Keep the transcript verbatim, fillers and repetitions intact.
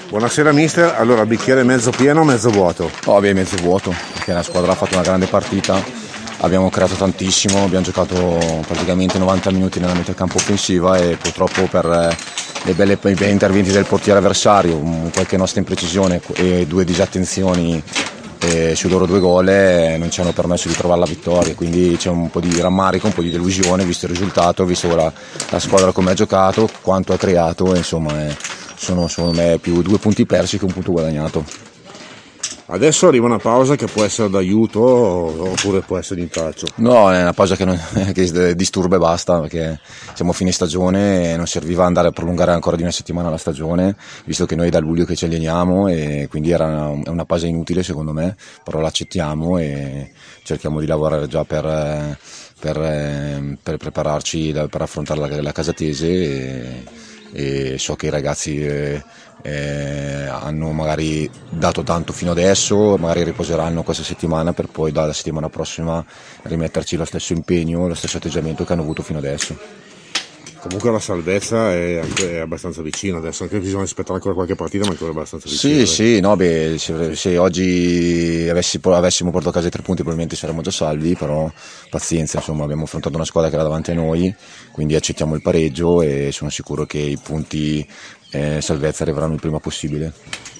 Buonasera mister, allora bicchiere mezzo pieno o mezzo vuoto? Oh, beh, mezzo vuoto, perché la squadra ha fatto una grande partita, abbiamo creato tantissimo, abbiamo giocato praticamente novanta minuti nella metà campo offensiva e purtroppo per eh, le belle, i bei interventi del portiere avversario, un- qualche nostra imprecisione e due disattenzioni eh, sui loro due gol eh, non ci hanno permesso di trovare la vittoria, quindi c'è un po' di rammarico, un po' di delusione visto il risultato, visto la, la squadra come ha giocato, quanto ha creato, insomma eh, sono secondo me più due punti persi che un punto guadagnato. Adesso arriva una pausa che può essere d'aiuto oppure può essere di intralcio. No, è una pausa che, non, che disturba e basta, perché siamo a fine stagione e non serviva andare a prolungare ancora di una settimana la stagione, visto che noi è da luglio che ci alleniamo e quindi era una, è una pausa inutile secondo me, però l'accettiamo e cerchiamo di lavorare già per, per, per prepararci, per affrontare la, la Casatese e, e so che i ragazzi eh, eh, hanno magari dato tanto fino adesso, magari riposeranno questa settimana per poi dalla settimana prossima rimetterci lo stesso impegno, lo stesso atteggiamento che hanno avuto fino adesso. Comunque la salvezza è, è abbastanza vicina adesso, anche bisogna aspettare ancora qualche partita, ma ancora abbastanza vicina. Sì, sì, no, beh, se, se oggi avessi, avessimo portato a casa i tre punti probabilmente saremmo già salvi, però pazienza, insomma, abbiamo affrontato una squadra che era davanti a noi, quindi accettiamo il pareggio e sono sicuro che i punti eh, salvezza arriveranno il prima possibile.